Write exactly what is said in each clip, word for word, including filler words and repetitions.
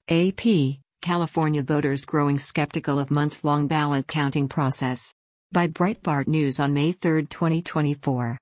A P, California voters growing skeptical of months-long ballot counting process. By Breitbart News on May third, twenty twenty-four.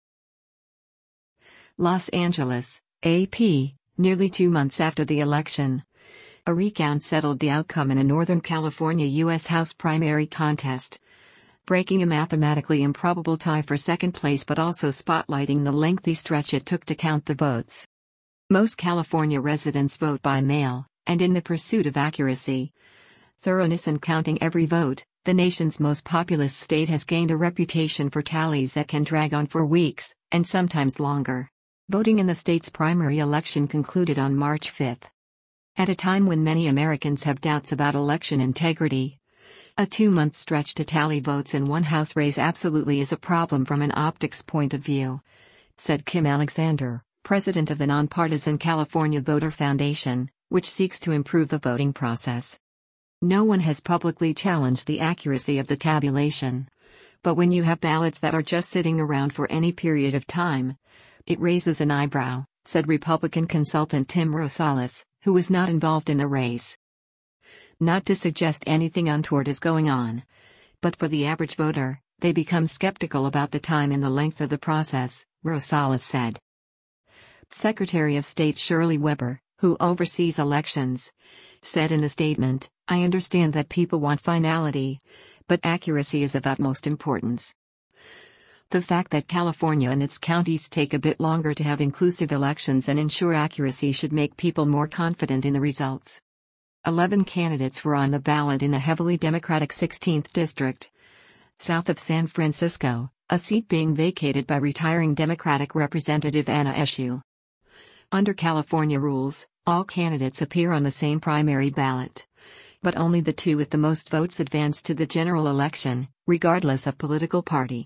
Los Angeles, A P, nearly two months after the election. A recount settled the outcome in a Northern California U S House primary contest, breaking a mathematically improbable tie for second place but also spotlighting the lengthy stretch it took to count the votes. Most California residents vote by mail, and in the pursuit of accuracy, thoroughness and counting every vote, the nation's most populous state has gained a reputation for tallies that can drag on for weeks, and sometimes longer. Voting in the state's primary election concluded on March fifth. At a time when many Americans have doubts about election integrity, a two-month stretch to tally votes in one House race absolutely is a problem from an optics point of view, said Kim Alexander, president of the nonpartisan California Voter Foundation, which seeks to improve the voting process. No one has publicly challenged the accuracy of the tabulation. But when you have ballots that are just sitting around for any period of time, it raises an eyebrow, said Republican consultant Tim Rosales, who was not involved in the race. Not to suggest anything untoward is going on, but for the average voter, they become skeptical about the time and the length of the process, Rosales said. Secretary of State Shirley Weber, who oversees elections, said in a statement, "I understand that people want finality, but accuracy is of utmost importance. The fact that California and its counties take a bit longer to have inclusive elections and ensure accuracy should make people more confident in the results." Eleven candidates were on the ballot in the heavily Democratic sixteenth District, south of San Francisco, a seat being vacated by retiring Democratic Representative Anna Eshoo. Under California rules, all candidates appear on the same primary ballot, but only the two with the most votes advance to the general election, regardless of political party.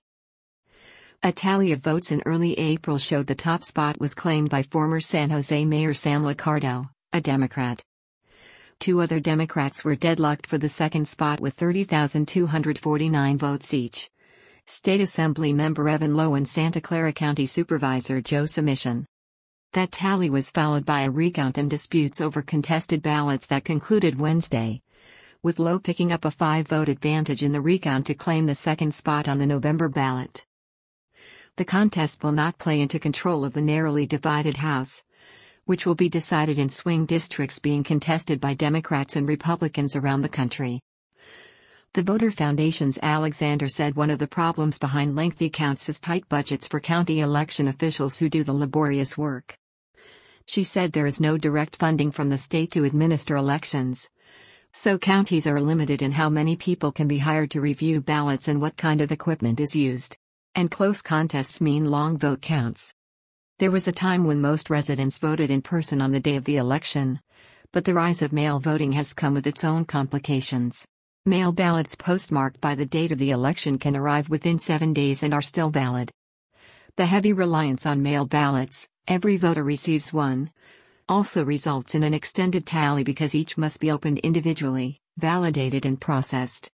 A tally of votes in early April showed the top spot was claimed by former San Jose Mayor Sam Liccardo, a Democrat. Two other Democrats were deadlocked for the second spot with thirty thousand two hundred forty-nine votes each. State Assembly member Evan Lowe and Santa Clara County Supervisor Joe Submission. That tally was followed by a recount and disputes over contested ballots that concluded Wednesday, with Lowe picking up a five-vote advantage in the recount to claim the second spot on the November ballot. The contest will not play into control of the narrowly divided House, which will be decided in swing districts being contested by Democrats and Republicans around the country. The Voter Foundation's Alexander said one of the problems behind lengthy counts is tight budgets for county election officials who do the laborious work. She said there is no direct funding from the state to administer elections, so counties are limited in how many people can be hired to review ballots and what kind of equipment is used. And close contests mean long vote counts. There was a time when most residents voted in person on the day of the election, but the rise of mail voting has come with its own complications. Mail ballots postmarked by the date of the election can arrive within seven days and are still valid. The heavy reliance on mail ballots, every voter receives one, also results in an extended tally because each must be opened individually, validated and processed.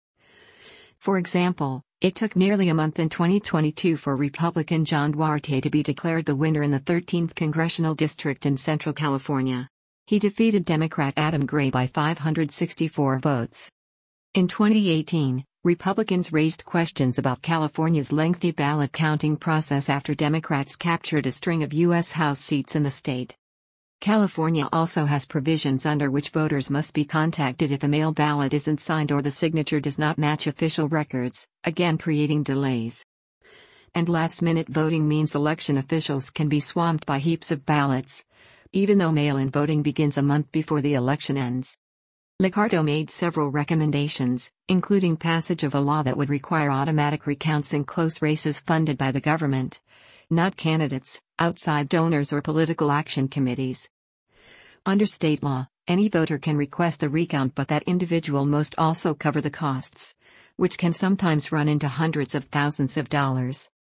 For example, it took nearly a month in twenty twenty-two for Republican John Duarte to be declared the winner in the thirteenth Congressional District in Central California. He defeated Democrat Adam Gray by five hundred sixty-four votes. In twenty eighteen, Republicans raised questions about California's lengthy ballot counting process after Democrats captured a string of U S House seats in the state. California also has provisions under which voters must be contacted if a mail ballot isn't signed or the signature does not match official records, again creating delays. And last-minute voting means election officials can be swamped by heaps of ballots, even though mail-in voting begins a month before the election ends. Liccardo made several recommendations, including passage of a law that would require automatic recounts in close races funded by the government, not candidates, outside donors or political action committees. Under state law, any voter can request a recount, but that individual must also cover the costs, which can sometimes run into hundreds of thousands of dollars.